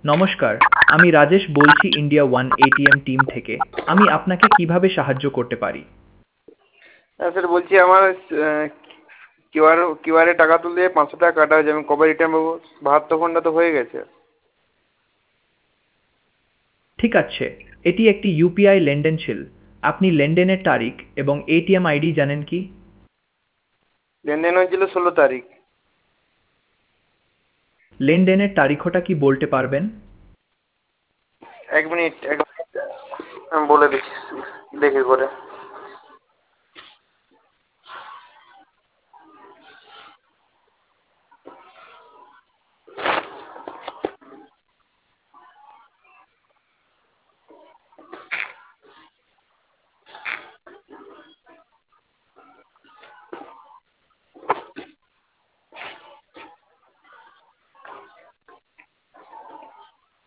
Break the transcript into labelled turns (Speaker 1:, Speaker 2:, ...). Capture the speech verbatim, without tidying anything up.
Speaker 1: নমস্কার, আমি রাজেশ বলছি ইন্ডিয়া ওয়ান এটিএম টিম থেকে। আমি আপনাকে কিভাবে সাহায্য করতে পারি?
Speaker 2: হ্যাঁ স্যার, বলছি আমার কিউআর কিউআরে টাকা তুলতে পাঁচশো টাকা কাটা হয়েছে, আমি কবে রিটার্ন পাবো? বাহাত্তর ঘন্টা তো হয়ে গেছে।
Speaker 1: ঠিক আছে, এটি একটি ইউপিআই লেনদেন ছিল। আপনি লেনদেনের তারিখ এবং এটিএম আইডি জানেন কি?
Speaker 2: লেনদেন হয়েছিল ষোলো তারিখ।
Speaker 1: লেনদেনের তারিখটা কি বলতে পারবেন?
Speaker 2: এক মিনিট এক মিনিট আমি বলে দিচ্ছি দেখে করে।